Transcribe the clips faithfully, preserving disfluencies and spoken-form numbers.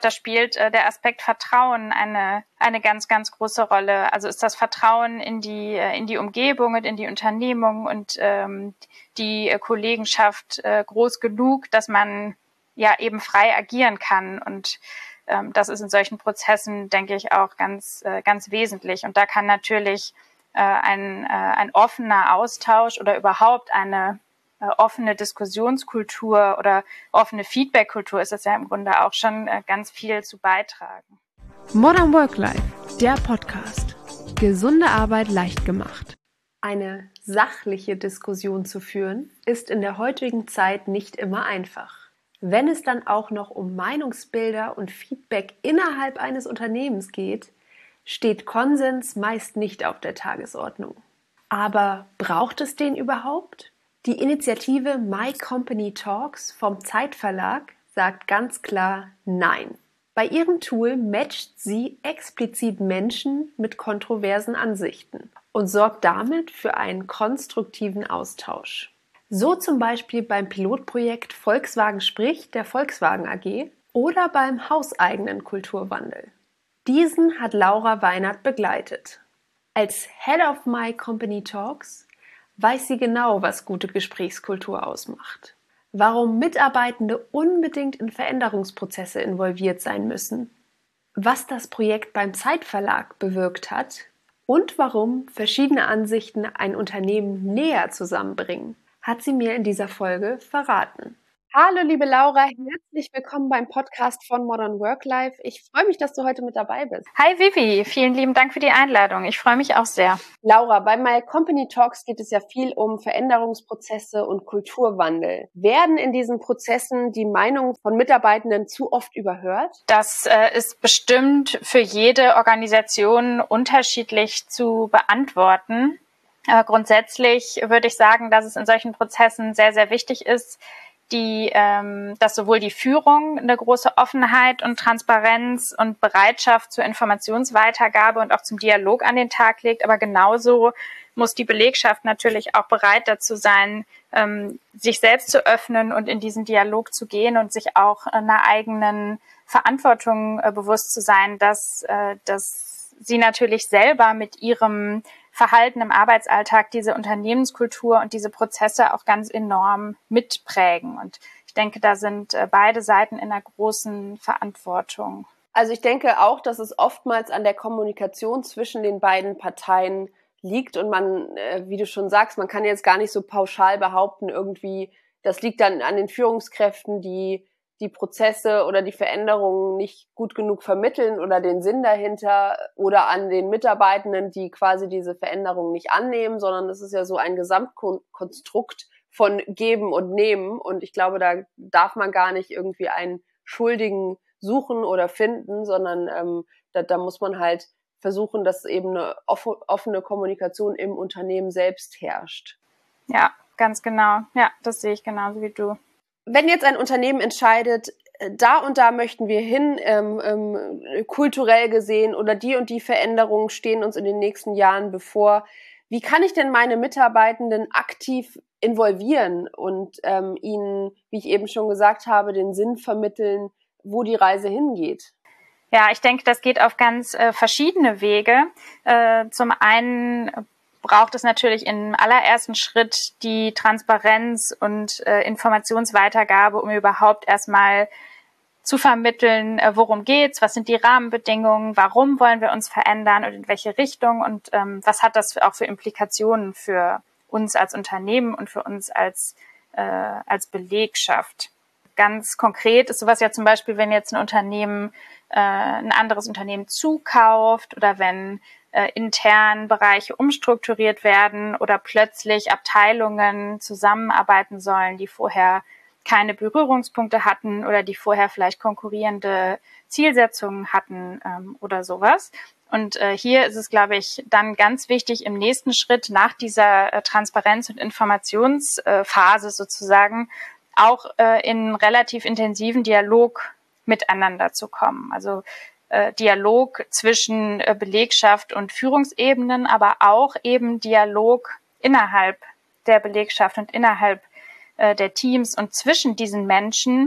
Da spielt äh, der Aspekt Vertrauen eine eine ganz, ganz große Rolle. Also ist das Vertrauen in die äh, in die Umgebung und in die Unternehmung und ähm, die äh, Kollegenschaft äh, groß genug, dass man ja eben frei agieren kann. Und ähm, das ist in solchen Prozessen, denke ich, auch ganz äh, ganz wesentlich. Und da kann natürlich äh, ein äh, ein offener Austausch oder überhaupt eine offene Diskussionskultur oder offene Feedback-Kultur ist das ja im Grunde auch schon ganz viel zu beitragen. Modern Work Life, der Podcast. Gesunde Arbeit leicht gemacht. Eine sachliche Diskussion zu führen, ist in der heutigen Zeit nicht immer einfach. Wenn es dann auch noch um Meinungsbilder und Feedback innerhalb eines Unternehmens geht, steht Konsens meist nicht auf der Tagesordnung. Aber braucht es den überhaupt? Die Initiative My Company Talks vom Zeitverlag sagt ganz klar Nein. Bei ihrem Tool matcht sie explizit Menschen mit kontroversen Ansichten und sorgt damit für einen konstruktiven Austausch. So zum Beispiel beim Pilotprojekt Volkswagen spricht der Volkswagen A G oder beim hauseigenen Kulturwandel. Diesen hat Laura Weinert begleitet. Als Head of My Company Talks weiß sie genau, was gute Gesprächskultur ausmacht. Warum Mitarbeitende unbedingt in Veränderungsprozesse involviert sein müssen. Was das Projekt beim Zeitverlag bewirkt hat und warum verschiedene Ansichten ein Unternehmen näher zusammenbringen, hat sie mir in dieser Folge verraten. Hallo liebe Laura, herzlich willkommen beim Podcast von Modern Work Life. Ich freue mich, dass du heute mit dabei bist. Hi Vivi, vielen lieben Dank für die Einladung. Ich freue mich auch sehr. Laura, bei My Company Talks geht es ja viel um Veränderungsprozesse und Kulturwandel. Werden in diesen Prozessen die Meinungen von Mitarbeitenden zu oft überhört? Das äh, ist bestimmt für jede Organisation unterschiedlich zu beantworten. Äh, grundsätzlich würde ich sagen, dass es in solchen Prozessen sehr, sehr wichtig ist, die, ähm, dass sowohl die Führung eine große Offenheit und Transparenz und Bereitschaft zur Informationsweitergabe und auch zum Dialog an den Tag legt, aber genauso muss die Belegschaft natürlich auch bereit dazu sein, ähm, sich selbst zu öffnen und in diesen Dialog zu gehen und sich auch einer eigenen Verantwortung äh, bewusst zu sein, dass, äh, dass sie natürlich selber mit ihrem Verhalten im Arbeitsalltag diese Unternehmenskultur und diese Prozesse auch ganz enorm mitprägen. Und ich denke, da sind beide Seiten in einer großen Verantwortung. Also ich denke auch, dass es oftmals an der Kommunikation zwischen den beiden Parteien liegt und man, wie du schon sagst, man kann jetzt gar nicht so pauschal behaupten, irgendwie, das liegt dann an den Führungskräften, die die Prozesse oder die Veränderungen nicht gut genug vermitteln oder den Sinn dahinter oder an den Mitarbeitenden, die quasi diese Veränderungen nicht annehmen, sondern es ist ja so ein Gesamtkonstrukt von Geben und Nehmen und ich glaube, da darf man gar nicht irgendwie einen Schuldigen suchen oder finden, sondern ähm, da, da muss man halt versuchen, dass eben eine offene Kommunikation im Unternehmen selbst herrscht. Ja, ganz genau. Ja, das sehe ich genauso wie du. Wenn jetzt ein Unternehmen entscheidet, da und da möchten wir hin, ähm, ähm, kulturell gesehen oder die und die Veränderungen stehen uns in den nächsten Jahren bevor, wie kann ich denn meine Mitarbeitenden aktiv involvieren und ähm, ihnen, wie ich eben schon gesagt habe, den Sinn vermitteln, wo die Reise hingeht? Ja, ich denke, das geht auf ganz äh, verschiedene Wege. Äh, zum einen braucht es natürlich im allerersten Schritt die Transparenz und äh, Informationsweitergabe, um überhaupt erstmal zu vermitteln, äh, worum geht's, was sind die Rahmenbedingungen, warum wollen wir uns verändern und in welche Richtung und ähm, was hat das auch für Implikationen für uns als Unternehmen und für uns als, äh, als Belegschaft. Ganz konkret ist sowas ja zum Beispiel, wenn jetzt ein Unternehmen äh, ein anderes Unternehmen zukauft oder wenn äh, intern Bereiche umstrukturiert werden oder plötzlich Abteilungen zusammenarbeiten sollen, die vorher keine Berührungspunkte hatten oder die vorher vielleicht konkurrierende Zielsetzungen hatten ähm, oder sowas. Und äh, hier ist es, glaube ich, dann ganz wichtig, im nächsten Schritt nach dieser äh, Transparenz- und Informationsphase äh, sozusagen auch äh, in relativ intensiven Dialog miteinander zu kommen. Also äh, Dialog zwischen äh, Belegschaft und Führungsebenen, aber auch eben Dialog innerhalb der Belegschaft und innerhalb äh, der Teams und zwischen diesen Menschen,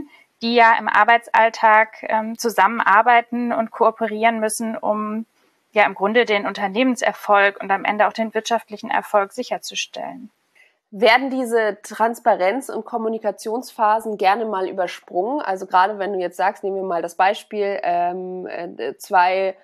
die ja im Arbeitsalltag ähm, zusammenarbeiten und kooperieren müssen, um ja im Grunde den Unternehmenserfolg und am Ende auch den wirtschaftlichen Erfolg sicherzustellen. Werden diese Transparenz- und Kommunikationsphasen gerne mal übersprungen? Also gerade wenn du jetzt sagst, nehmen wir mal das Beispiel, ähm, zwei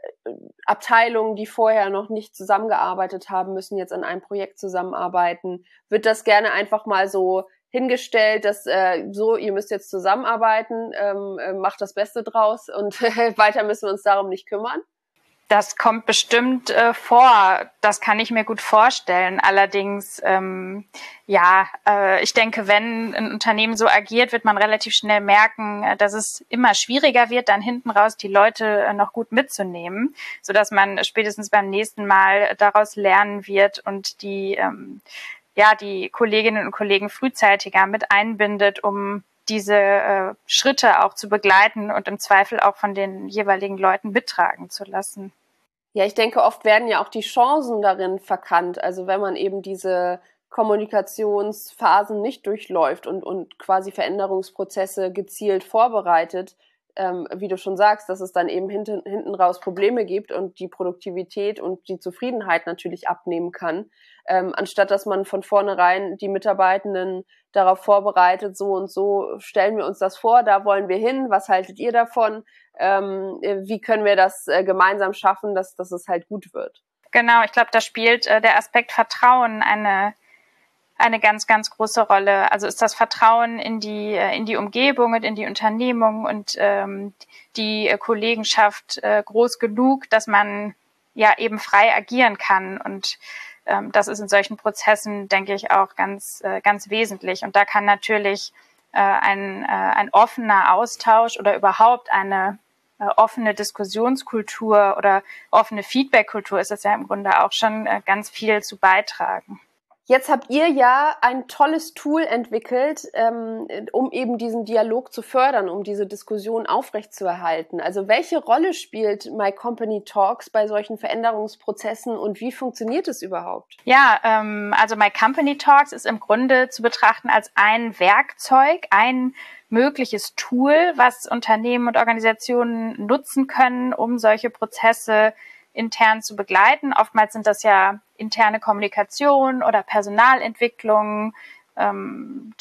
Abteilungen, die vorher noch nicht zusammengearbeitet haben, müssen jetzt an einem Projekt zusammenarbeiten. Wird das gerne einfach mal so hingestellt, dass äh, so, ihr müsst jetzt zusammenarbeiten, ähm, macht das Beste draus und weiter müssen wir uns darum nicht kümmern? Das kommt bestimmt äh, vor. Das kann ich mir gut vorstellen. Allerdings, ähm, ja, äh, ich denke, wenn ein Unternehmen so agiert, wird man relativ schnell merken, äh, dass es immer schwieriger wird, dann hinten raus die Leute äh, noch gut mitzunehmen, sodass man spätestens beim nächsten Mal daraus lernen wird und die, ähm, ja, die Kolleginnen und Kollegen frühzeitiger mit einbindet, um diese äh, Schritte auch zu begleiten und im Zweifel auch von den jeweiligen Leuten mittragen zu lassen. Ja, ich denke, oft werden ja auch die Chancen darin verkannt. Also wenn man eben diese Kommunikationsphasen nicht durchläuft und, und quasi Veränderungsprozesse gezielt vorbereitet, ähm, wie du schon sagst, dass es dann eben hinten, hinten raus Probleme gibt und die Produktivität und die Zufriedenheit natürlich abnehmen kann, ähm, anstatt dass man von vornherein die Mitarbeitenden darauf vorbereitet, so und so stellen wir uns das vor, da wollen wir hin, was haltet ihr davon? Ähm, wie können wir das äh, gemeinsam schaffen, dass, dass es halt gut wird? Genau, ich glaube, da spielt äh, der Aspekt Vertrauen eine eine ganz, ganz große Rolle. Also ist das Vertrauen in die äh, in die Umgebung und in die Unternehmung und ähm, die äh, Kollegenschaft äh, groß genug, dass man ja eben frei agieren kann. Und ähm, das ist in solchen Prozessen, denke ich, auch ganz äh, ganz wesentlich. Und da kann natürlich äh, ein äh, ein offener Austausch oder überhaupt eine offene Diskussionskultur oder offene Feedbackkultur ist es ja im Grunde auch schon ganz viel zu beitragen. Jetzt habt ihr ja ein tolles Tool entwickelt, ähm, um eben diesen Dialog zu fördern, um diese Diskussion aufrechtzuerhalten. Also welche Rolle spielt My Company Talks bei solchen Veränderungsprozessen und wie funktioniert es überhaupt? Ja, ähm, also My Company Talks ist im Grunde zu betrachten als ein Werkzeug, ein mögliches Tool, was Unternehmen und Organisationen nutzen können, um solche Prozesse intern zu begleiten. Oftmals sind das ja interne Kommunikation oder Personalentwicklung, ähm,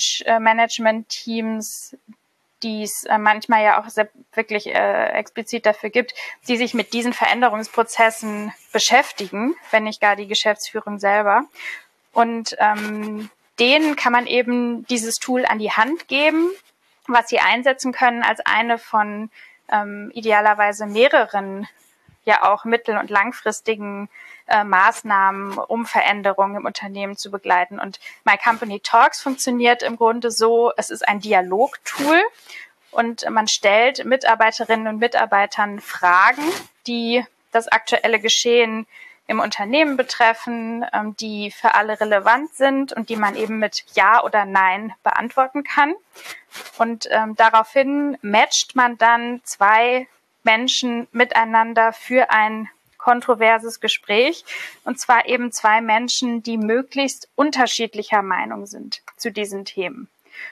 Change-Management-Teams, die es äh, manchmal ja auch sehr, wirklich äh, explizit dafür gibt, die sich mit diesen Veränderungsprozessen beschäftigen, wenn nicht gar die Geschäftsführung selber. Und ähm, denen kann man eben dieses Tool an die Hand geben, was sie einsetzen können als eine von ähm, idealerweise mehreren ja auch mittel- und langfristigen äh, Maßnahmen, um Veränderungen im Unternehmen zu begleiten. Und My Company Talks funktioniert im Grunde so, es ist ein Dialogtool und man stellt Mitarbeiterinnen und Mitarbeitern Fragen, die das aktuelle Geschehen im Unternehmen betreffen, ähm, die für alle relevant sind und die man eben mit Ja oder Nein beantworten kann. Und ähm, daraufhin matcht man dann zwei Menschen miteinander für ein kontroverses Gespräch. Und zwar eben zwei Menschen, die möglichst unterschiedlicher Meinung sind zu diesen Themen.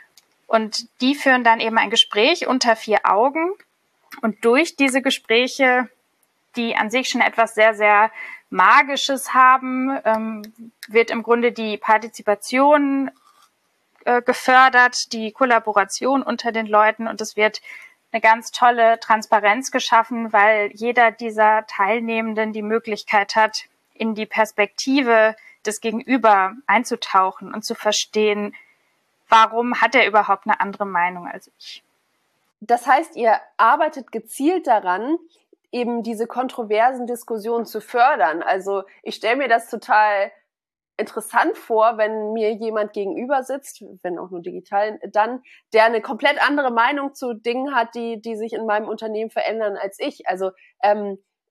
Und die führen dann eben ein Gespräch unter vier Augen. Und durch diese Gespräche, die an sich schon etwas sehr, sehr Magisches haben, ähm, wird im Grunde die Partizipation äh, gefördert, die Kollaboration unter den Leuten und es wird eine ganz tolle Transparenz geschaffen, weil jeder dieser Teilnehmenden die Möglichkeit hat, in die Perspektive des Gegenüber einzutauchen und zu verstehen, warum hat er überhaupt eine andere Meinung als ich. Das heißt, ihr arbeitet gezielt daran, eben diese kontroversen Diskussionen zu fördern. Also ich stelle mir das total interessant vor, wenn mir jemand gegenüber sitzt, wenn auch nur digital, dann, der eine komplett andere Meinung zu Dingen hat, die, die sich in meinem Unternehmen verändern als ich. Also ähm,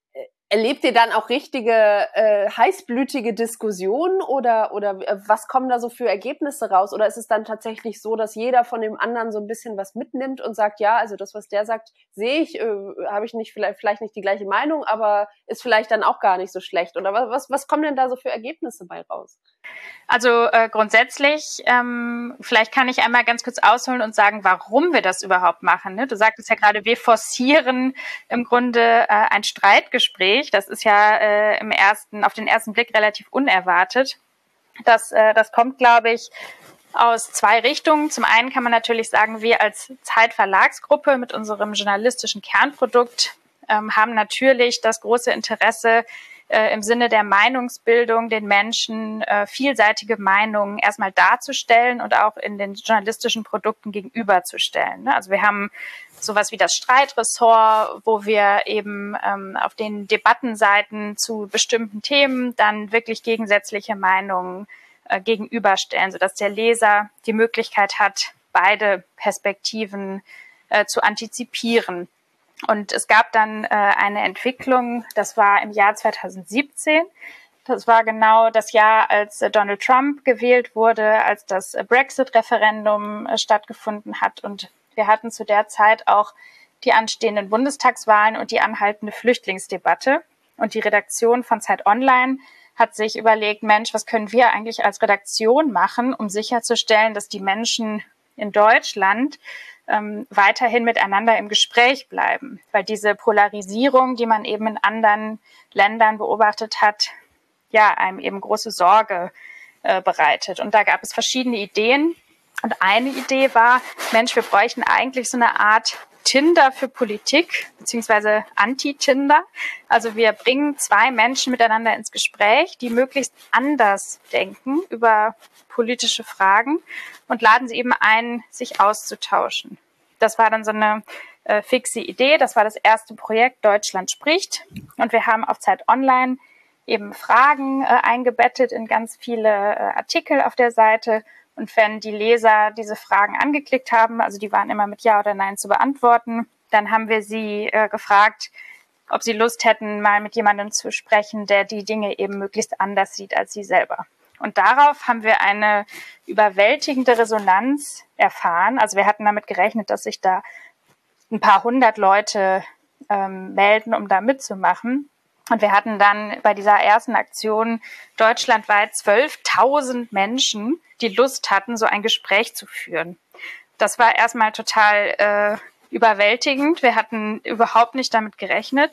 Erlebt ihr dann auch richtige äh, heißblütige Diskussionen oder oder was kommen da so für Ergebnisse raus? Oder ist es dann tatsächlich so, dass jeder von dem anderen so ein bisschen was mitnimmt und sagt, ja, also das, was der sagt, sehe ich, äh, habe ich nicht vielleicht, vielleicht nicht die gleiche Meinung, aber ist vielleicht dann auch gar nicht so schlecht? Oder was was kommen denn da so für Ergebnisse bei raus? Also äh, grundsätzlich, ähm, vielleicht kann ich einmal ganz kurz ausholen und sagen, warum wir das überhaupt machen. Ne? Du sagtest ja gerade, wir forcieren im Grunde äh, ein Streitgespräch. Das ist ja äh, im ersten, auf den ersten Blick relativ unerwartet. Das, äh, das kommt, glaube ich, aus zwei Richtungen. Zum einen kann man natürlich sagen, wir als Zeit-Verlagsgruppe mit unserem journalistischen Kernprodukt ähm, haben natürlich das große Interesse, äh, im Sinne der Meinungsbildung den Menschen äh, vielseitige Meinungen erstmal darzustellen und auch in den journalistischen Produkten gegenüberzustellen. Ne? Also wir haben sowas wie das Streitressort, wo wir eben ähm, auf den Debattenseiten zu bestimmten Themen dann wirklich gegensätzliche Meinungen äh, gegenüberstellen, sodass der Leser die Möglichkeit hat, beide Perspektiven äh, zu antizipieren. Und es gab dann äh, eine Entwicklung, das war im Jahr zweitausendsiebzehn. Das war genau das Jahr, als äh, Donald Trump gewählt wurde, als das äh, Brexit-Referendum äh, stattgefunden hat. Und wir hatten zu der Zeit auch die anstehenden Bundestagswahlen und die anhaltende Flüchtlingsdebatte. Und die Redaktion von Zeit Online hat sich überlegt, Mensch, was können wir eigentlich als Redaktion machen, um sicherzustellen, dass die Menschen in Deutschland ähm, weiterhin miteinander im Gespräch bleiben. Weil diese Polarisierung, die man eben in anderen Ländern beobachtet hat, ja, einem eben große Sorge äh, bereitet. Und da gab es verschiedene Ideen. Und eine Idee war, Mensch, wir bräuchten eigentlich so eine Art Tinder für Politik, beziehungsweise Anti-Tinder. Also wir bringen zwei Menschen miteinander ins Gespräch, die möglichst anders denken über politische Fragen und laden sie eben ein, sich auszutauschen. Das war dann so eine äh, fixe Idee. Das war das erste Projekt Deutschland spricht. Und wir haben auf Zeit Online eben Fragen äh, eingebettet in ganz viele äh, Artikel auf der Seite. Und wenn die Leser diese Fragen angeklickt haben, also die waren immer mit Ja oder Nein zu beantworten, dann haben wir sie äh, gefragt, ob sie Lust hätten, mal mit jemandem zu sprechen, der die Dinge eben möglichst anders sieht als sie selber. Und darauf haben wir eine überwältigende Resonanz erfahren. Also wir hatten damit gerechnet, dass sich da ein paar hundert Leute ähm, melden, um da mitzumachen. Und wir hatten dann bei dieser ersten Aktion deutschlandweit zwölftausend Menschen, die Lust hatten, so ein Gespräch zu führen. Das war erstmal total äh, überwältigend. Wir hatten überhaupt nicht damit gerechnet.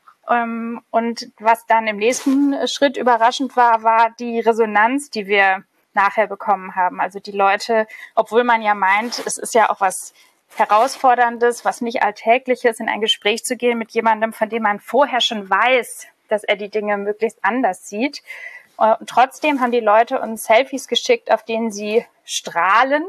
Ähm, und was dann im nächsten Schritt überraschend war, war die Resonanz, die wir nachher bekommen haben. Also die Leute, obwohl man ja meint, es ist ja auch was Herausforderndes, was nicht Alltägliches, in ein Gespräch zu gehen mit jemandem, von dem man vorher schon weiß, dass er die Dinge möglichst anders sieht. Und trotzdem haben die Leute uns Selfies geschickt, auf denen sie strahlen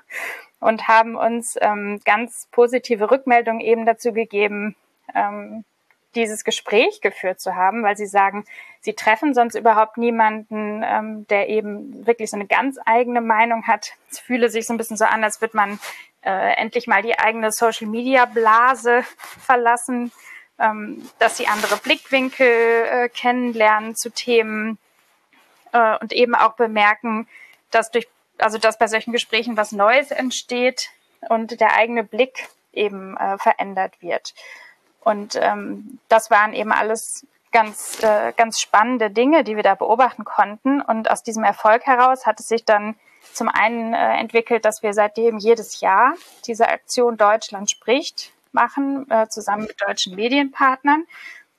und haben uns ähm, ganz positive Rückmeldungen eben dazu gegeben, ähm, dieses Gespräch geführt zu haben, weil sie sagen, sie treffen sonst überhaupt niemanden, ähm, der eben wirklich so eine ganz eigene Meinung hat. Es fühle sich so ein bisschen so an, als würde man äh, endlich mal die eigene Social-Media-Blase verlassen, ähm, dass sie andere Blickwinkel äh, kennenlernen zu Themen äh, und eben auch bemerken, dass durch, also dass bei solchen Gesprächen was Neues entsteht und der eigene Blick eben äh, verändert wird. Und ähm, das waren eben alles ganz, äh, ganz spannende Dinge, die wir da beobachten konnten. Und aus diesem Erfolg heraus hat es sich dann zum einen äh, entwickelt, dass wir seitdem jedes Jahr diese Aktion Deutschland spricht machen, äh, zusammen mit deutschen Medienpartnern.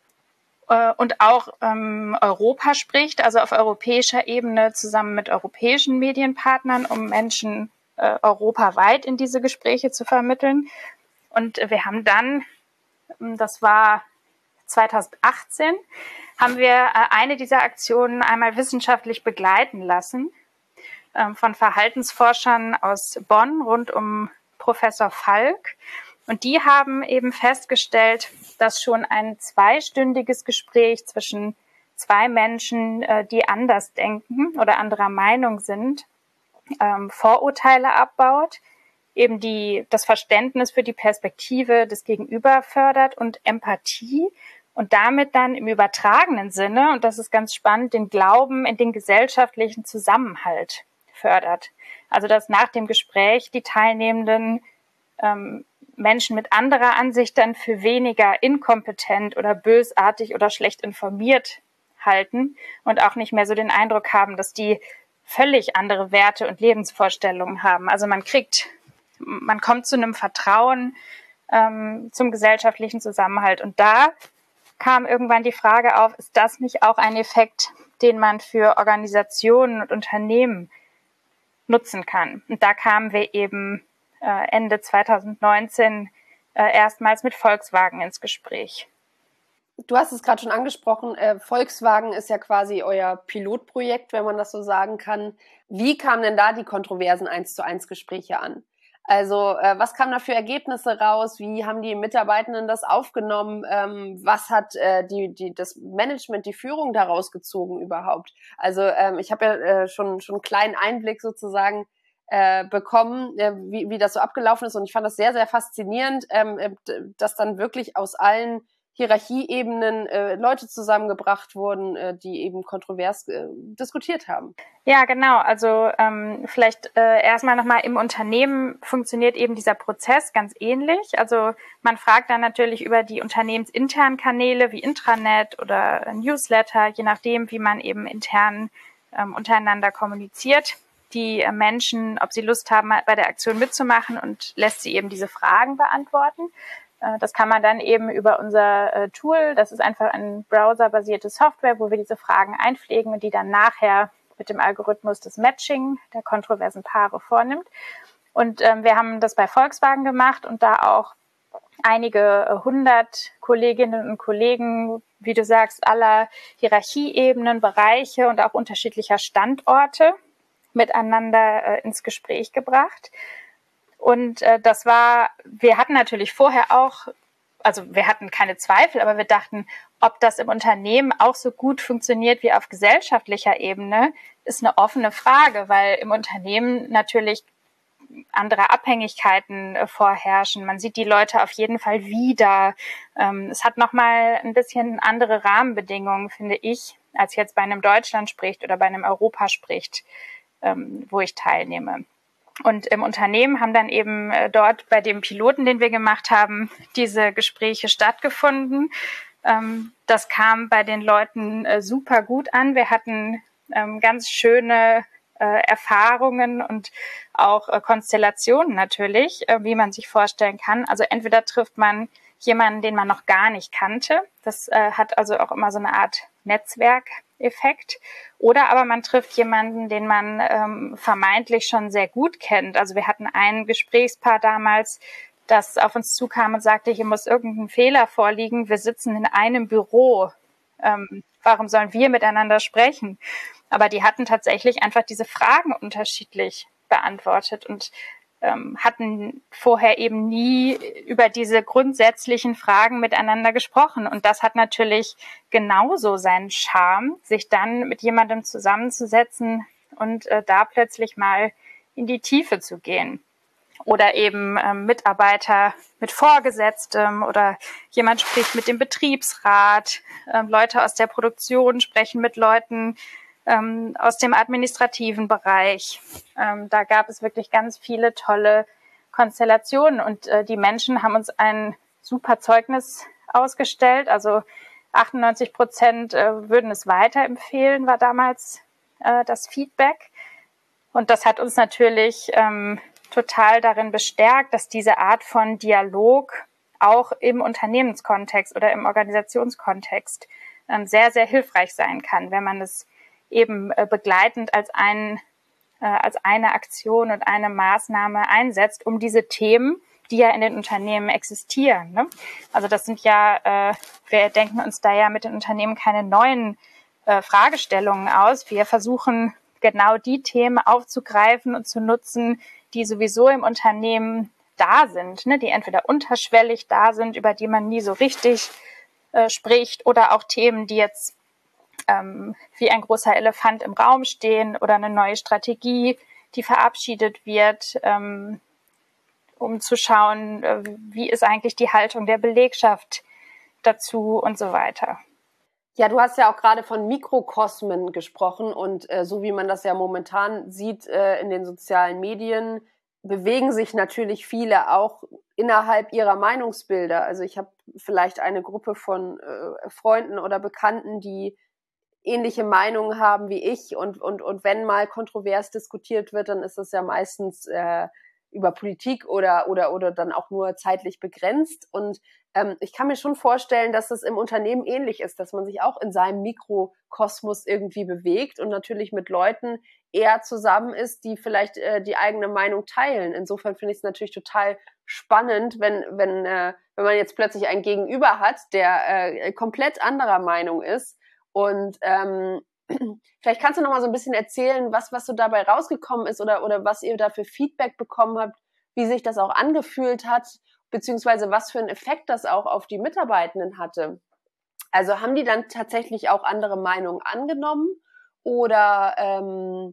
Äh, und auch ähm, Europa spricht, also auf europäischer Ebene zusammen mit europäischen Medienpartnern, um Menschen äh, europaweit in diese Gespräche zu vermitteln. Und wir haben dann, das war zweitausendachtzehn, haben wir äh, eine dieser Aktionen einmal wissenschaftlich begleiten lassen äh, von Verhaltensforschern aus Bonn rund um Professor Falk. Und die haben eben festgestellt, dass schon ein zweistündiges Gespräch zwischen zwei Menschen, äh, die anders denken oder anderer Meinung sind, ähm, Vorurteile abbaut, eben die, das Verständnis für die Perspektive des Gegenüber fördert und Empathie und damit dann im übertragenen Sinne, und das ist ganz spannend, den Glauben in den gesellschaftlichen Zusammenhalt fördert. Also dass nach dem Gespräch die Teilnehmenden ähm, Menschen mit anderer Ansicht dann für weniger inkompetent oder bösartig oder schlecht informiert halten und auch nicht mehr so den Eindruck haben, dass die völlig andere Werte und Lebensvorstellungen haben. Also man kriegt, man kommt zu einem Vertrauen ähm, zum gesellschaftlichen Zusammenhalt. Und da kam irgendwann die Frage auf, ist das nicht auch ein Effekt, den man für Organisationen und Unternehmen nutzen kann? Und da kamen wir eben äh, Ende zwanzig neunzehn äh, erstmals mit Volkswagen ins Gespräch. Du hast es gerade schon angesprochen, äh, Volkswagen ist ja quasi euer Pilotprojekt, wenn man das so sagen kann. Wie kamen denn da die kontroversen eins zu eins Gespräche an? Also äh, was kamen da für Ergebnisse raus? Wie haben die Mitarbeitenden das aufgenommen? Ähm, was hat äh, die, die, das Management, die Führung daraus gezogen überhaupt? Also ähm, ich habe ja äh, schon, schon einen kleinen Einblick sozusagen äh, bekommen, äh, wie, wie das so abgelaufen ist. Und ich fand das sehr, sehr faszinierend, ähm, dass dann wirklich aus allen Hierarchieebenen äh, Leute zusammengebracht wurden, äh, die eben kontrovers äh, diskutiert haben. Ja, genau. Also ähm, vielleicht äh, erstmal nochmal, im Unternehmen funktioniert eben dieser Prozess ganz ähnlich. Also man fragt dann natürlich über die unternehmensinternen Kanäle wie Intranet oder Newsletter, je nachdem, wie man eben intern ähm, untereinander kommuniziert, die äh, Menschen, ob sie Lust haben, bei der Aktion mitzumachen, und lässt sie eben diese Fragen beantworten. Das kann man dann eben über unser äh, Tool, das ist einfach ein browserbasierte Software, wo wir diese Fragen einpflegen und die dann nachher mit dem Algorithmus das Matching der kontroversen Paare vornimmt. Und ähm, wir haben das bei Volkswagen gemacht und da auch einige hundert Kolleginnen und Kollegen, wie du sagst, aller Hierarchieebenen, Bereiche und auch unterschiedlicher Standorte miteinander äh, ins Gespräch gebracht. Und äh, das war, wir hatten natürlich vorher auch, also wir hatten keine Zweifel, aber wir dachten, ob das im Unternehmen auch so gut funktioniert wie auf gesellschaftlicher Ebene, ist eine offene Frage, weil im Unternehmen natürlich andere Abhängigkeiten äh, vorherrschen. Man sieht die Leute auf jeden Fall wieder. Ähm, es hat nochmal ein bisschen andere Rahmenbedingungen, finde ich, als jetzt bei einem Deutschland spricht oder bei einem Europa spricht, ähm, wo ich teilnehme. Und im Unternehmen haben dann eben äh, dort bei dem Piloten, den wir gemacht haben, diese Gespräche stattgefunden. Ähm, das kam bei den Leuten äh, super gut an. Wir hatten ähm, ganz schöne äh, Erfahrungen und auch äh, Konstellationen natürlich, äh, wie man sich vorstellen kann. Also entweder trifft man jemanden, den man noch gar nicht kannte. Das äh, hat also auch immer so eine Art Netzwerkeffekt. Oder aber man trifft jemanden, den man ähm, vermeintlich schon sehr gut kennt. Also wir hatten ein Gesprächspaar damals, das auf uns zukam und sagte, hier muss irgendein Fehler vorliegen. Wir sitzen in einem Büro. Ähm, warum sollen wir miteinander sprechen? Aber die hatten tatsächlich einfach diese Fragen unterschiedlich beantwortet und ähm, hatten vorher eben nie über diese grundsätzlichen Fragen miteinander gesprochen. Und das hat natürlich genauso seinen Charme, sich dann mit jemandem zusammenzusetzen und äh, da plötzlich mal in die Tiefe zu gehen. Oder eben ähm, Mitarbeiter mit Vorgesetztem oder jemand spricht mit dem Betriebsrat, ähm, Leute aus der Produktion sprechen mit Leuten ähm, aus dem administrativen Bereich. Ähm, da gab es wirklich ganz viele tolle Konstellationen und äh, die Menschen haben uns ein super Zeugnis ausgestellt. Also achtundneunzig Prozent äh, würden es weiterempfehlen, war damals äh, das Feedback. Und das hat uns natürlich ähm, total darin bestärkt, dass diese Art von Dialog auch im Unternehmenskontext oder im Organisationskontext ähm, sehr, sehr hilfreich sein kann, wenn man es eben äh, begleitend als, ein, äh, als eine Aktion und eine Maßnahme einsetzt, um diese Themen, die ja in den Unternehmen existieren. Ne? Also das sind ja, äh, wir denken uns da ja mit den Unternehmen keine neuen äh, Fragestellungen aus. Wir versuchen genau die Themen aufzugreifen und zu nutzen, die sowieso im Unternehmen da sind, ne? Die entweder unterschwellig da sind, über die man nie so richtig äh, spricht, oder auch Themen, die jetzt ähm, wie ein großer Elefant im Raum stehen oder eine neue Strategie, die verabschiedet wird, ähm, um zu schauen, äh, wie ist eigentlich die Haltung der Belegschaft dazu und so weiter. Ja, du hast ja auch gerade von Mikrokosmen gesprochen und äh, so wie man das ja momentan sieht äh, in den sozialen Medien, bewegen sich natürlich viele auch innerhalb ihrer Meinungsbilder. Also ich habe vielleicht eine Gruppe von äh, Freunden oder Bekannten, die ähnliche Meinungen haben wie ich und, und, und wenn mal kontrovers diskutiert wird, dann ist das ja meistens äh, über Politik oder, oder, oder dann auch nur zeitlich begrenzt. Und ähm, ich kann mir schon vorstellen, dass es im Unternehmen ähnlich ist, dass man sich auch in seinem Mikrokosmos irgendwie bewegt und natürlich mit Leuten eher zusammen ist, die vielleicht äh, die eigene Meinung teilen. Insofern finde ich es natürlich total spannend, wenn, wenn, äh, wenn man jetzt plötzlich ein Gegenüber hat, der äh, komplett anderer Meinung ist. Und ähm, vielleicht kannst du noch mal so ein bisschen erzählen, was, was so dabei rausgekommen ist oder, oder was ihr da für Feedback bekommen habt, wie sich das auch angefühlt hat, beziehungsweise was für einen Effekt das auch auf die Mitarbeitenden hatte. Also haben die dann tatsächlich auch andere Meinungen angenommen oder ähm,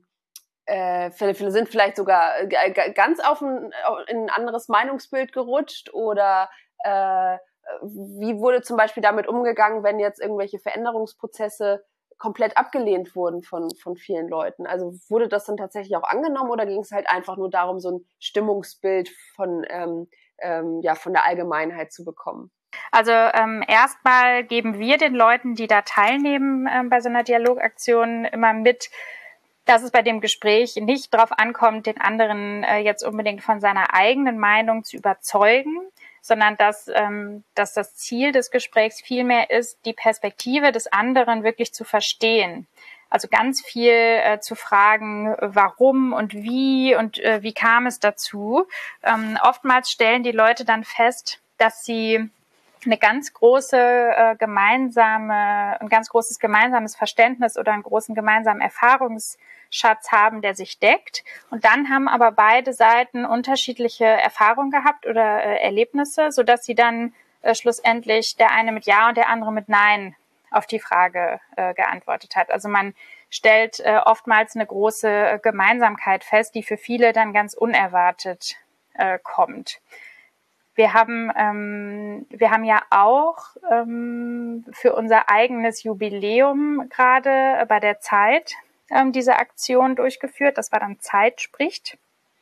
äh, viele, viele sind vielleicht sogar ganz auf ein, in ein anderes Meinungsbild gerutscht oder äh, wie wurde zum Beispiel damit umgegangen, wenn jetzt irgendwelche Veränderungsprozesse komplett abgelehnt wurden von, von vielen Leuten? Also wurde das dann tatsächlich auch angenommen oder ging es halt einfach nur darum, so ein Stimmungsbild von, ähm, ähm, ja, von der Allgemeinheit zu bekommen? Also ähm, erstmal geben wir den Leuten, die da teilnehmen ähm, bei so einer Dialogaktion, immer mit, dass es bei dem Gespräch nicht darauf ankommt, den anderen äh, jetzt unbedingt von seiner eigenen Meinung zu überzeugen, sondern dass, ähm, dass das Ziel des Gesprächs vielmehr ist, die Perspektive des anderen wirklich zu verstehen. Also ganz viel äh, zu fragen, warum und wie und äh, wie kam es dazu. Ähm, oftmals stellen die Leute dann fest, dass sie eine ganz große äh, gemeinsame, ein ganz großes gemeinsames Verständnis oder einen großen gemeinsamen Erfahrungsschatz haben, der sich deckt. Und dann haben aber beide Seiten unterschiedliche Erfahrungen gehabt oder äh, Erlebnisse, sodass sie dann äh, schlussendlich der eine mit Ja und der andere mit Nein auf die Frage äh, geantwortet hat. Also man stellt äh, oftmals eine große äh, Gemeinsamkeit fest, die für viele dann ganz unerwartet äh, kommt. Wir haben, ähm, wir haben ja auch ähm, für unser eigenes Jubiläum gerade bei der Zeit ähm, diese Aktion durchgeführt. Das war dann Zeit spricht.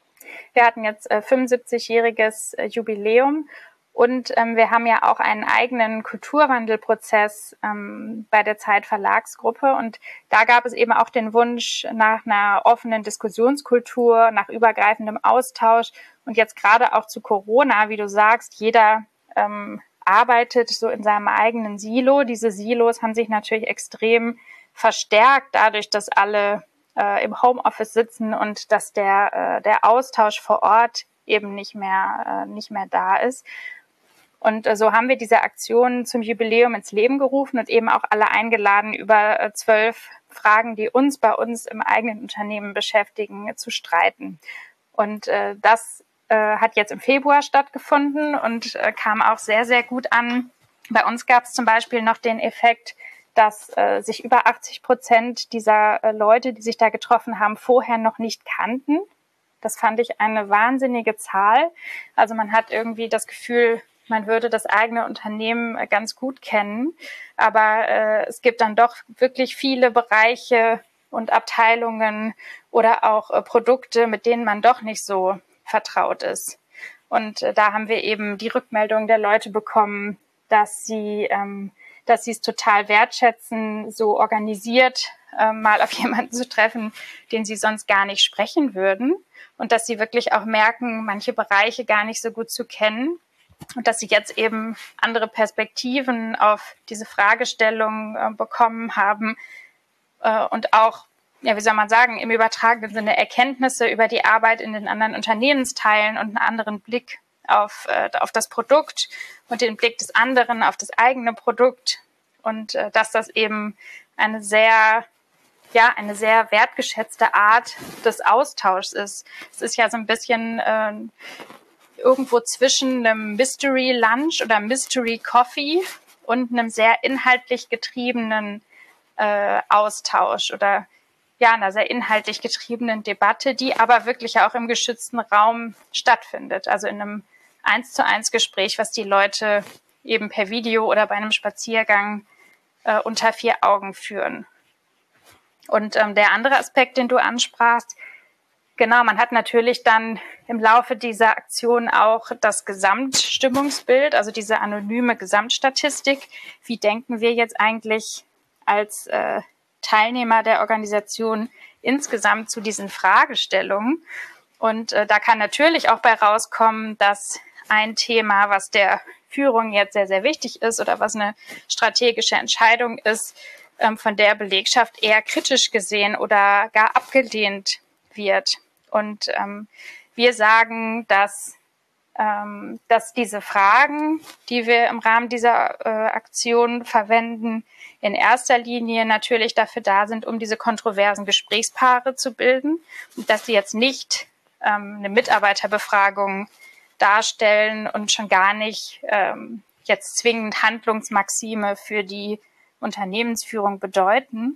Wir hatten jetzt äh, fünfundsiebzigjähriges äh, Jubiläum und ähm, wir haben ja auch einen eigenen Kulturwandelprozess ähm, bei der Zeit Verlagsgruppe und da gab es eben auch den Wunsch nach einer offenen Diskussionskultur, nach übergreifendem Austausch und jetzt gerade auch zu Corona, wie du sagst, jeder ähm, arbeitet so in seinem eigenen Silo. Diese Silos haben sich natürlich extrem verstärkt dadurch, dass alle äh, im Homeoffice sitzen und dass der, äh, der Austausch vor Ort eben nicht mehr, äh, nicht mehr da ist. Und äh, so haben wir diese Aktion zum Jubiläum ins Leben gerufen und eben auch alle eingeladen, über äh, zwölf Fragen, die uns bei uns im eigenen Unternehmen beschäftigen, äh, zu streiten. Und äh, das äh, hat jetzt im Februar stattgefunden und äh, kam auch sehr, sehr gut an. Bei uns gab es zum Beispiel noch den Effekt, dass äh, sich über achtzig Prozent dieser äh, Leute, die sich da getroffen haben, vorher noch nicht kannten. Das fand ich eine wahnsinnige Zahl. Also man hat irgendwie das Gefühl, man würde das eigene Unternehmen äh, ganz gut kennen. Aber äh, es gibt dann doch wirklich viele Bereiche und Abteilungen oder auch äh, Produkte, mit denen man doch nicht so vertraut ist. Und äh, da haben wir eben die Rückmeldung der Leute bekommen, dass sie ähm, dass sie es total wertschätzen, so organisiert äh, mal auf jemanden zu treffen, den sie sonst gar nicht sprechen würden. Und dass sie wirklich auch merken, manche Bereiche gar nicht so gut zu kennen. Und dass sie jetzt eben andere Perspektiven auf diese Fragestellung äh, bekommen haben. Äh, und auch, ja, wie soll man sagen, im übertragenen Sinne Erkenntnisse über die Arbeit in den anderen Unternehmensteilen und einen anderen Blick auf, äh, auf das Produkt und den Blick des anderen auf das eigene Produkt und äh, dass das eben eine sehr, ja, eine sehr wertgeschätzte Art des Austauschs ist. Es ist ja so ein bisschen äh, irgendwo zwischen einem Mystery Lunch oder Mystery Coffee und einem sehr inhaltlich getriebenen äh, Austausch oder ja, einer sehr inhaltlich getriebenen Debatte, die aber wirklich auch im geschützten Raum stattfindet. Also in einem eins zu eins Gespräch, was die Leute eben per Video oder bei einem Spaziergang äh, unter vier Augen führen. Und ähm, der andere Aspekt, den du ansprachst, genau, man hat natürlich dann im Laufe dieser Aktion auch das Gesamtstimmungsbild, also diese anonyme Gesamtstatistik. Wie denken wir jetzt eigentlich als äh, Teilnehmer der Organisation insgesamt zu diesen Fragestellungen? Und äh, da kann natürlich auch bei rauskommen, dass ein Thema, was der Führung jetzt sehr, sehr wichtig ist oder was eine strategische Entscheidung ist, ähm, von der Belegschaft eher kritisch gesehen oder gar abgelehnt wird. Und ähm, wir sagen, dass, ähm, dass diese Fragen, die wir im Rahmen dieser äh, Aktion verwenden, in erster Linie natürlich dafür da sind, um diese kontroversen Gesprächspaare zu bilden und dass sie jetzt nicht ähm, eine Mitarbeiterbefragung darstellen und schon gar nicht ähm, jetzt zwingend Handlungsmaxime für die Unternehmensführung bedeuten.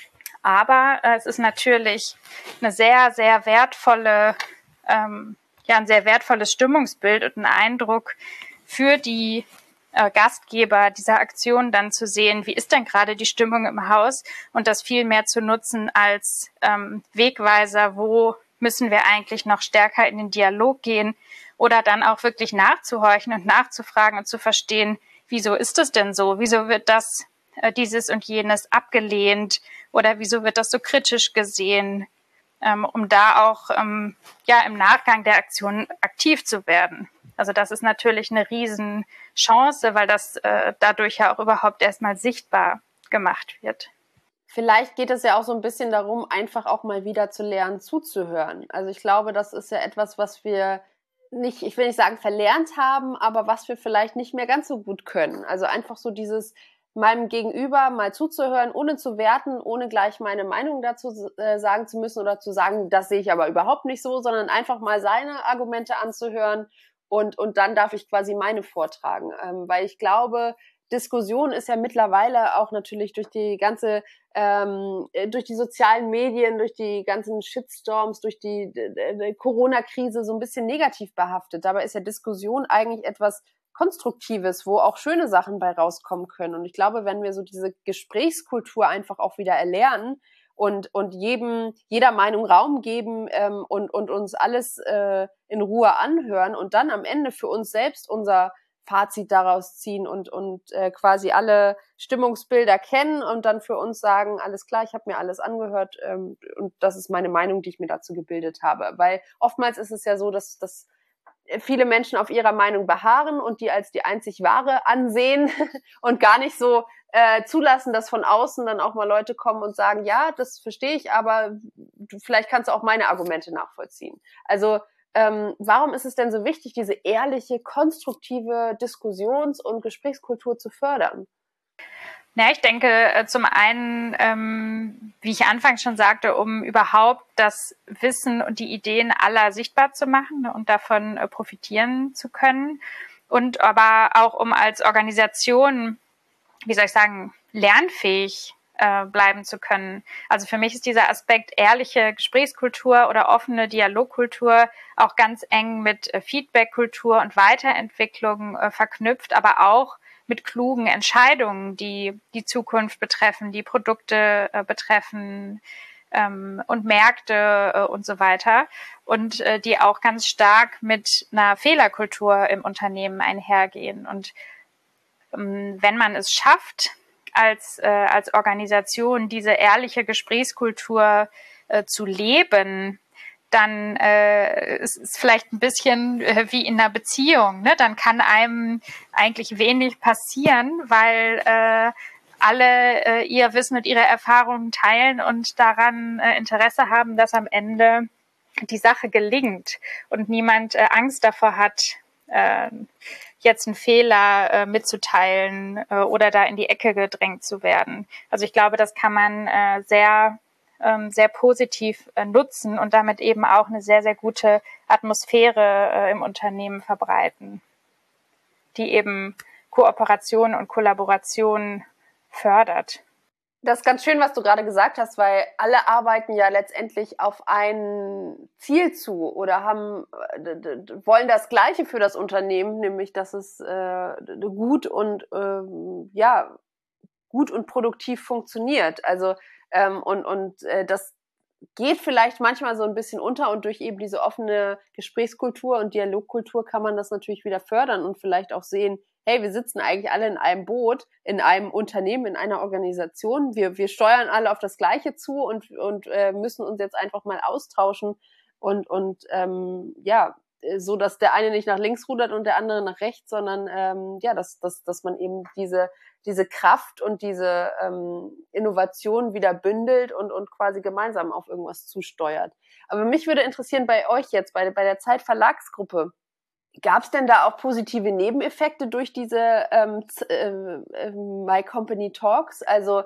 Aber äh, es ist natürlich eine sehr, sehr wertvolle, ähm, ja, ein sehr wertvolles Stimmungsbild und ein Eindruck für die äh, Gastgeber dieser Aktion dann zu sehen, wie ist denn gerade die Stimmung im Haus und das viel mehr zu nutzen als ähm, Wegweiser, wo müssen wir eigentlich noch stärker in den Dialog gehen oder dann auch wirklich nachzuhorchen und nachzufragen und zu verstehen, wieso ist es denn so? Wieso wird das, äh, dieses und jenes abgelehnt oder wieso wird das so kritisch gesehen, ähm, um da auch ähm, ja im Nachgang der Aktion aktiv zu werden. Also das ist natürlich eine Riesenchance, weil das äh, dadurch ja auch überhaupt erstmal sichtbar gemacht wird. Vielleicht geht es ja auch so ein bisschen darum, einfach auch mal wieder zu lernen, zuzuhören. Also ich glaube, das ist ja etwas, was wir nicht, ich will nicht sagen verlernt haben, aber was wir vielleicht nicht mehr ganz so gut können. Also einfach so dieses meinem Gegenüber mal zuzuhören, ohne zu werten, ohne gleich meine Meinung dazu äh, sagen zu müssen oder zu sagen, das sehe ich aber überhaupt nicht so, sondern einfach mal seine Argumente anzuhören und und dann darf ich quasi meine vortragen. Ähm, weil ich glaube, Diskussion ist ja mittlerweile auch natürlich durch die ganze, ähm, durch die sozialen Medien, durch die ganzen Shitstorms, durch die, die, die Corona-Krise so ein bisschen negativ behaftet. Dabei ist ja Diskussion eigentlich etwas Konstruktives, wo auch schöne Sachen bei rauskommen können. Und ich glaube, wenn wir so diese Gesprächskultur einfach auch wieder erlernen und und jedem jeder Meinung Raum geben ähm, und und uns alles äh, in Ruhe anhören und dann am Ende für uns selbst unser Fazit daraus ziehen und und äh, quasi alle Stimmungsbilder kennen und dann für uns sagen, alles klar, ich habe mir alles angehört ähm, und das ist meine Meinung, die ich mir dazu gebildet habe. Weil oftmals ist es ja so, dass dass viele Menschen auf ihrer Meinung beharren und die als die einzig wahre ansehen und gar nicht so äh, zulassen, dass von außen dann auch mal Leute kommen und sagen, ja, das verstehe ich, aber du, vielleicht kannst du auch meine Argumente nachvollziehen. Also ähm, warum ist es denn so wichtig, diese ehrliche, konstruktive Diskussions- und Gesprächskultur zu fördern? Ja, ich denke zum einen, ähm, wie ich anfangs schon sagte, um überhaupt das Wissen und die Ideen aller sichtbar zu machen und davon äh, profitieren zu können. Und aber auch um als Organisation, wie soll ich sagen, lernfähig äh, bleiben zu können. Also für mich ist dieser Aspekt ehrliche Gesprächskultur oder offene Dialogkultur auch ganz eng mit äh, Feedbackkultur und Weiterentwicklung äh, verknüpft, aber auch mit klugen Entscheidungen, die die Zukunft betreffen, die Produkte äh, betreffen ähm, und Märkte äh, und so weiter. Und äh, die auch ganz stark mit einer Fehlerkultur im Unternehmen einhergehen. Und ähm, wenn man es schafft, als, äh, als Organisation diese ehrliche Gesprächskultur äh, zu leben, dann äh, ist es vielleicht ein bisschen äh, wie in einer Beziehung, ne? Dann kann einem eigentlich wenig passieren, weil äh, alle äh, ihr Wissen und ihre Erfahrungen teilen und daran äh, Interesse haben, dass am Ende die Sache gelingt und niemand äh, Angst davor hat, äh, jetzt einen Fehler äh, mitzuteilen äh, oder da in die Ecke gedrängt zu werden. Also ich glaube, das kann man äh, sehr sehr positiv äh, nutzen und damit eben auch eine sehr, sehr gute Atmosphäre äh, im Unternehmen verbreiten, die eben Kooperation und Kollaboration fördert. Das ist ganz schön, was du gerade gesagt hast, weil alle arbeiten ja letztendlich auf ein Ziel zu oder haben wollen das Gleiche für das Unternehmen, nämlich dass es äh, gut und äh, ja gut und produktiv funktioniert. Also ähm, und und äh, das geht vielleicht manchmal so ein bisschen unter und durch eben diese offene Gesprächskultur und Dialogkultur kann man das natürlich wieder fördern und vielleicht auch sehen, hey, wir sitzen eigentlich alle in einem Boot, in einem Unternehmen, in einer Organisation. Wir, wir steuern alle auf das Gleiche zu und, und äh, müssen uns jetzt einfach mal austauschen und, und ähm, ja, so dass der eine nicht nach links rudert und der andere nach rechts, sondern ähm, ja, dass, dass, dass man eben diese, diese Kraft und diese ähm, Innovation wieder bündelt und, und quasi gemeinsam auf irgendwas zusteuert. Aber mich würde interessieren bei euch jetzt, bei, bei der Zeit Verlagsgruppe, gab es denn da auch positive Nebeneffekte durch diese ähm, äh, My Company Talks? Also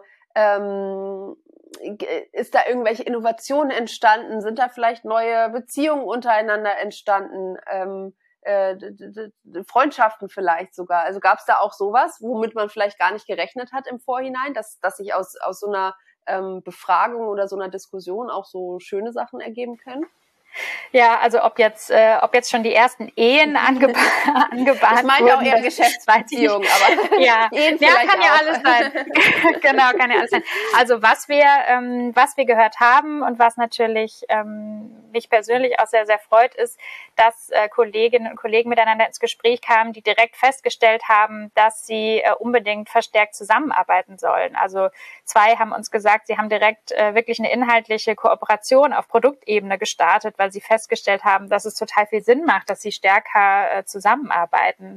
ähm, ist da irgendwelche Innovationen entstanden? Sind da vielleicht neue Beziehungen untereinander entstanden? Ähm, äh, Freundschaften vielleicht sogar? Also gab es da auch sowas, womit man vielleicht gar nicht gerechnet hat im Vorhinein, dass, dass sich aus, aus so einer ähm, Befragung oder so einer Diskussion auch so schöne Sachen ergeben können? Ja, also ob jetzt, äh, ob jetzt schon die ersten Ehen angeba- angebahnt wurden. Ich meine auch eher Geschäftsbeziehungen, aber ja, Ehen ja, kann auch. ja alles sein. Genau, kann ja alles sein. Also was wir, ähm, was wir gehört haben und was natürlich ähm, mich persönlich auch sehr, sehr freut, ist, dass äh, Kolleginnen und Kollegen miteinander ins Gespräch kamen, die direkt festgestellt haben, dass sie äh, unbedingt verstärkt zusammenarbeiten sollen. Also zwei haben uns gesagt, sie haben direkt äh, wirklich eine inhaltliche Kooperation auf Produktebene gestartet, weil sie festgestellt haben, dass es total viel Sinn macht, dass sie stärker äh, zusammenarbeiten.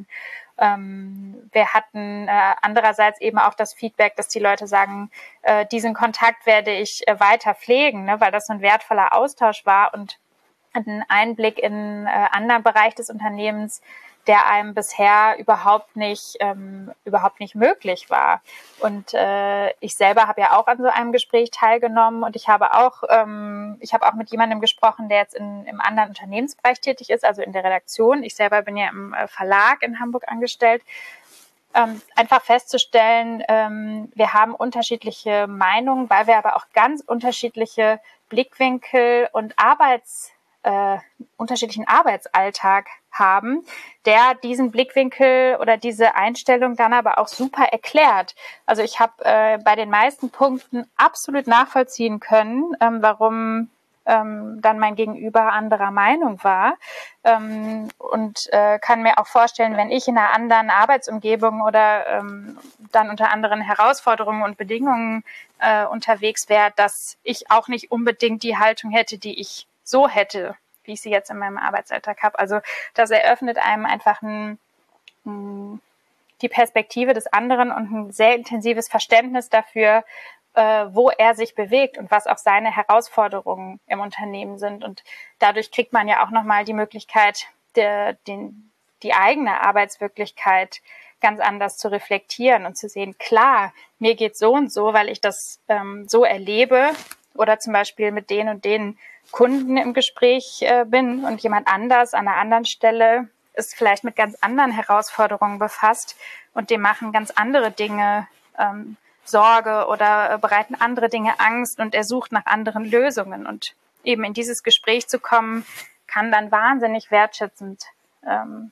Ähm, wir hatten äh, andererseits eben auch das Feedback, dass die Leute sagen, äh, diesen Kontakt werde ich äh, weiter pflegen, ne, weil das so ein wertvoller Austausch war und ein Einblick in äh, anderen Bereich des Unternehmens, der einem bisher überhaupt nicht ähm, überhaupt nicht möglich war. Und äh, ich selber habe ja auch an so einem Gespräch teilgenommen und ich habe auch ähm, ich habe auch mit jemandem gesprochen, der jetzt in, im anderen Unternehmensbereich tätig ist, also in der Redaktion. Ich selber bin ja im äh, Verlag in Hamburg angestellt. Ähm, einfach festzustellen, ähm, wir haben unterschiedliche Meinungen, weil wir aber auch ganz unterschiedliche Blickwinkel und Arbeits Äh, unterschiedlichen Arbeitsalltag haben, der diesen Blickwinkel oder diese Einstellung dann aber auch super erklärt. Also ich habe äh, bei den meisten Punkten absolut nachvollziehen können, ähm, warum ähm, dann mein Gegenüber anderer Meinung war ähm, und äh, kann mir auch vorstellen, wenn ich in einer anderen Arbeitsumgebung oder ähm, dann unter anderen Herausforderungen und Bedingungen äh, unterwegs wäre, dass ich auch nicht unbedingt die Haltung hätte, die ich so hätte, wie ich sie jetzt in meinem Arbeitsalltag habe. Also das eröffnet einem einfach ein, ein, die Perspektive des anderen und ein sehr intensives Verständnis dafür, äh, wo er sich bewegt und was auch seine Herausforderungen im Unternehmen sind. Und dadurch kriegt man ja auch nochmal die Möglichkeit, der, den, die eigene Arbeitswirklichkeit ganz anders zu reflektieren und zu sehen, klar, mir geht so und so, weil ich das ähm, so erlebe oder zum Beispiel mit den und den Kunden im Gespräch äh, bin und jemand anders an einer anderen Stelle ist vielleicht mit ganz anderen Herausforderungen befasst und dem machen ganz andere Dinge ähm, Sorge oder äh, bereiten andere Dinge Angst und er sucht nach anderen Lösungen. Und eben in dieses Gespräch zu kommen, kann dann wahnsinnig wertschätzend ähm,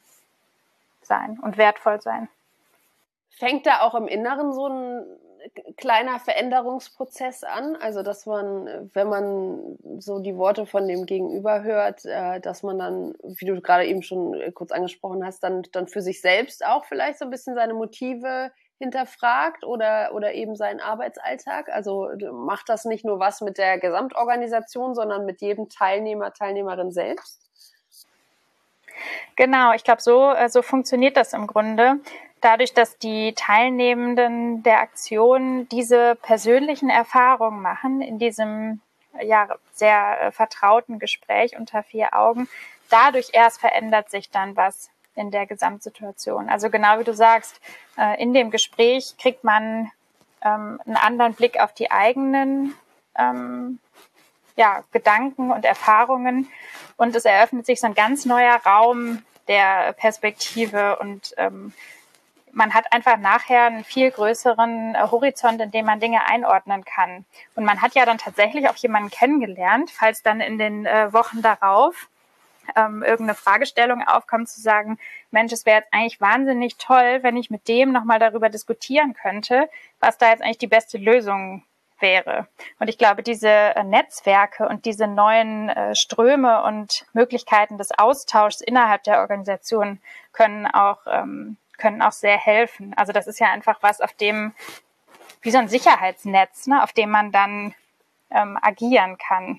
sein und wertvoll sein. Fängt da auch im Inneren so ein kleiner Veränderungsprozess an? Also, dass man, wenn man so die Worte von dem Gegenüber hört, dass man dann, wie du gerade eben schon kurz angesprochen hast, dann, dann für sich selbst auch vielleicht so ein bisschen seine Motive hinterfragt oder, oder eben seinen Arbeitsalltag? Also macht das nicht nur was mit der Gesamtorganisation, sondern mit jedem Teilnehmer, Teilnehmerin selbst? Genau, ich glaube, so, so funktioniert das im Grunde. Dadurch, dass die Teilnehmenden der Aktion diese persönlichen Erfahrungen machen, in diesem ja, sehr äh, vertrauten Gespräch unter vier Augen, dadurch erst verändert sich dann was in der Gesamtsituation. Also genau wie du sagst, äh, in dem Gespräch kriegt man ähm, einen anderen Blick auf die eigenen ähm, ja, Gedanken und Erfahrungen und es eröffnet sich so ein ganz neuer Raum der Perspektive und ähm, man hat einfach nachher einen viel größeren äh, Horizont, in dem man Dinge einordnen kann. Und man hat ja dann tatsächlich auch jemanden kennengelernt, falls dann in den äh, Wochen darauf ähm, irgendeine Fragestellung aufkommt, zu sagen, Mensch, es wäre jetzt eigentlich wahnsinnig toll, wenn ich mit dem nochmal darüber diskutieren könnte, was da jetzt eigentlich die beste Lösung wäre. Und ich glaube, diese äh, Netzwerke und diese neuen äh, Ströme und Möglichkeiten des Austauschs innerhalb der Organisation können auch ähm, können auch sehr helfen. Also das ist ja einfach was, auf dem, wie so ein Sicherheitsnetz, ne, auf dem man dann ähm, agieren kann.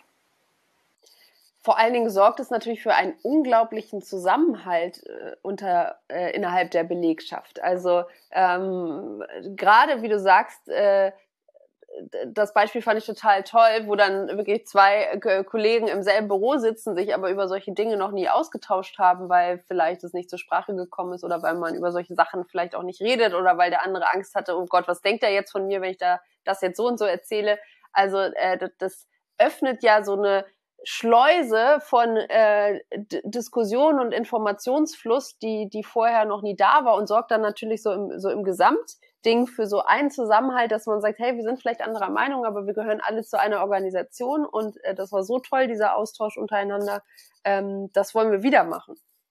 Vor allen Dingen sorgt es natürlich für einen unglaublichen Zusammenhalt äh, unter äh, innerhalb der Belegschaft. Also ähm, gerade, wie du sagst, äh, das Beispiel fand ich total toll, wo dann wirklich zwei äh, Kollegen im selben Büro sitzen, sich aber über solche Dinge noch nie ausgetauscht haben, weil vielleicht es nicht zur Sprache gekommen ist oder weil man über solche Sachen vielleicht auch nicht redet oder weil der andere Angst hatte, oh Gott, was denkt er jetzt von mir, wenn ich da das jetzt so und so erzähle. Also äh, das, das öffnet ja so eine Schleuse von äh, D- Diskussion und Informationsfluss, die die vorher noch nie da war und sorgt dann natürlich so im, so im Gesamtding für so einen Zusammenhalt, dass man sagt, hey, wir sind vielleicht anderer Meinung, aber wir gehören alle zu einer Organisation und äh, das war so toll, dieser Austausch untereinander, ähm, das wollen wir wieder machen.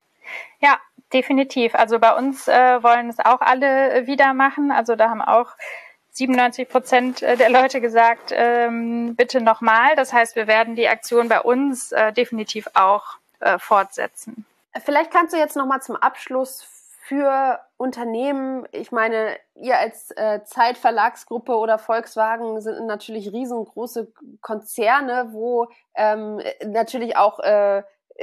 Ja, definitiv. Also bei uns äh, wollen es auch alle wieder machen. Also da haben auch siebenundneunzig Prozent der Leute gesagt, ähm, bitte nochmal. Das heißt, wir werden die Aktion bei uns äh, definitiv auch äh, fortsetzen. Vielleicht kannst du jetzt nochmal zum Abschluss für Unternehmen, ich meine, ihr als äh, Zeit-Verlagsgruppe oder Volkswagen sind natürlich riesengroße Konzerne, wo ähm, natürlich auch äh,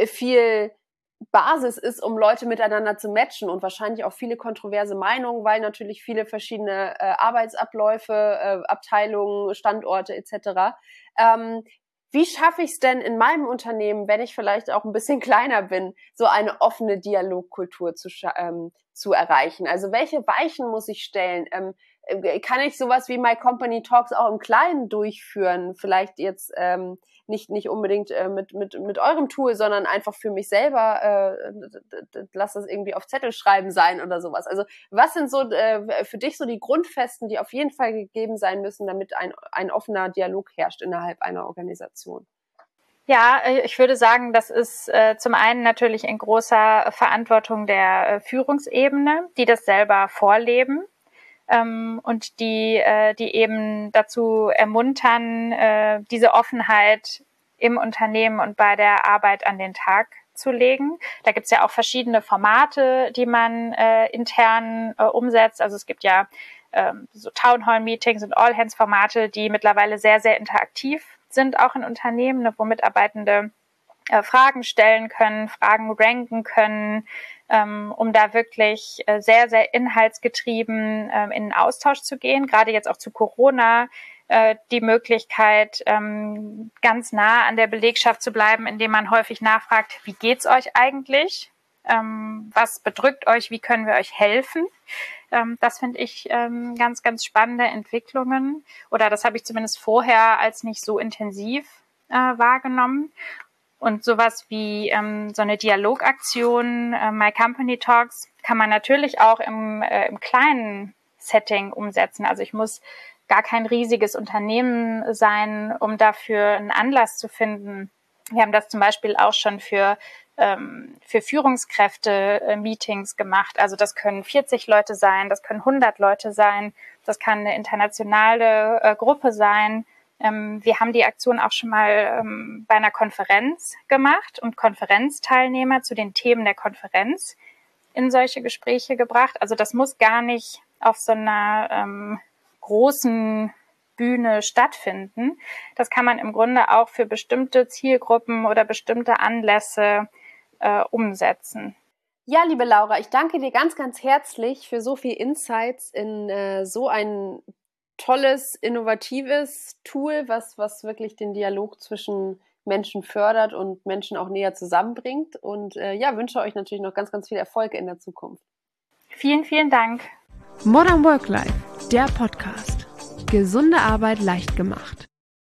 viel Basis ist, um Leute miteinander zu matchen und wahrscheinlich auch viele kontroverse Meinungen, weil natürlich viele verschiedene äh, Arbeitsabläufe, äh, Abteilungen, Standorte et cetera. Ähm, wie schaffe ich es denn in meinem Unternehmen, wenn ich vielleicht auch ein bisschen kleiner bin, so eine offene Dialogkultur zu, ähm, zu erreichen? Also welche Weichen muss ich stellen? Ähm, kann ich sowas wie My Company Talks auch im Kleinen durchführen? Vielleicht jetzt ähm, nicht nicht unbedingt äh, mit mit mit eurem Tool, sondern einfach für mich selber. Äh, lass das irgendwie auf Zettel schreiben sein oder sowas. Also was sind so äh, für dich so die Grundfesten, die auf jeden Fall gegeben sein müssen, damit ein ein offener Dialog herrscht innerhalb einer Organisation? Ja, ich würde sagen, das ist äh, zum einen natürlich in großer Verantwortung der äh, Führungsebene, die das selber vorleben. Ähm, und die, äh, die eben dazu ermuntern, äh, diese Offenheit im Unternehmen und bei der Arbeit an den Tag zu legen. Da gibt's ja auch verschiedene Formate, die man äh, intern äh, umsetzt. Also es gibt ja ähm, so Townhall-Meetings und All-Hands-Formate, die mittlerweile sehr, sehr interaktiv sind, auch in Unternehmen, ne, wo Mitarbeitende äh, Fragen stellen können, Fragen ranken können, ähm, um da wirklich äh, sehr, sehr inhaltsgetrieben ähm, in den Austausch zu gehen. Gerade jetzt auch zu Corona äh, die Möglichkeit, ähm, ganz nah an der Belegschaft zu bleiben, indem man häufig nachfragt, wie geht's euch eigentlich? Ähm, was bedrückt euch? Wie können wir euch helfen? Ähm, das finde ich ähm, ganz, ganz spannende Entwicklungen. Oder das habe ich zumindest vorher als nicht so intensiv äh, wahrgenommen. Und sowas wie ähm, so eine Dialogaktion, äh, My Company Talks, kann man natürlich auch im, äh, im kleinen Setting umsetzen. Also ich muss gar kein riesiges Unternehmen sein, um dafür einen Anlass zu finden. Wir haben das zum Beispiel auch schon für ähm, für Führungskräfte-Meetings gemacht. Also das können vierzig Leute sein, das können hundert Leute sein, das kann eine internationale äh, Gruppe sein. Ähm, wir haben die Aktion auch schon mal ähm, bei einer Konferenz gemacht und Konferenzteilnehmer zu den Themen der Konferenz in solche Gespräche gebracht. Also das muss gar nicht auf so einer ähm, großen Bühne stattfinden. Das kann man im Grunde auch für bestimmte Zielgruppen oder bestimmte Anlässe äh, umsetzen. Ja, liebe Laura, ich danke dir ganz, ganz herzlich für so viel Insights in äh, so ein tolles, innovatives Tool, was, was wirklich den Dialog zwischen Menschen fördert und Menschen auch näher zusammenbringt. Und äh, ja, wünsche euch natürlich noch ganz, ganz viel Erfolg in der Zukunft. Vielen, vielen Dank. Modern Work Life, der Podcast. Gesunde Arbeit leicht gemacht.